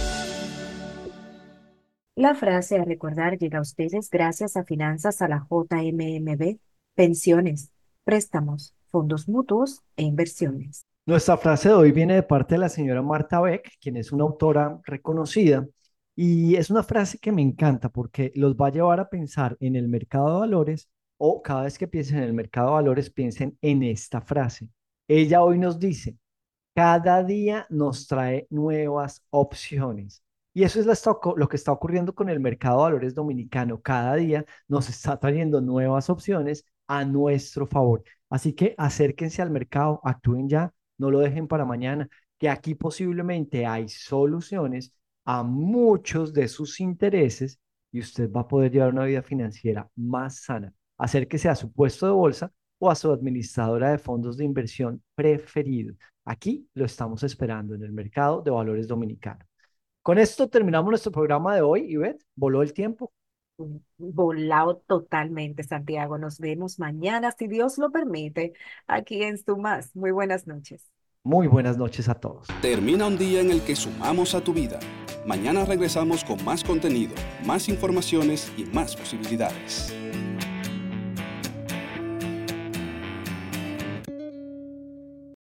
La frase a recordar llega a ustedes gracias a Finanzas a la JMMB, pensiones, préstamos, fondos mutuos e inversiones. Nuestra frase de hoy viene de parte de la señora Marta Beck, quien es una autora reconocida, y es una frase que me encanta porque los va a llevar a pensar en el mercado de valores, o cada vez que piensen en el mercado de valores, piensen en esta frase. Ella hoy nos dice: cada día nos trae nuevas opciones. Y eso es lo que está ocurriendo con el mercado de valores dominicano. Cada día nos está trayendo nuevas opciones a nuestro favor. Así que acérquense al mercado, actúen ya, no lo dejen para mañana, que aquí posiblemente hay soluciones a muchos de sus intereses y usted va a poder llevar una vida financiera más sana. Acérquese a su puesto de bolsa o a su administradora de fondos de inversión preferido. Aquí lo estamos esperando en el mercado de valores dominicano. Con esto terminamos nuestro programa de hoy. Ivette, voló el tiempo. Volado totalmente, Santiago. Nos vemos mañana, si Dios lo permite, aquí en Sumas. Muy buenas noches. Muy buenas noches a todos. Termina un día en el que sumamos a tu vida. Mañana regresamos con más contenido, más informaciones y más posibilidades.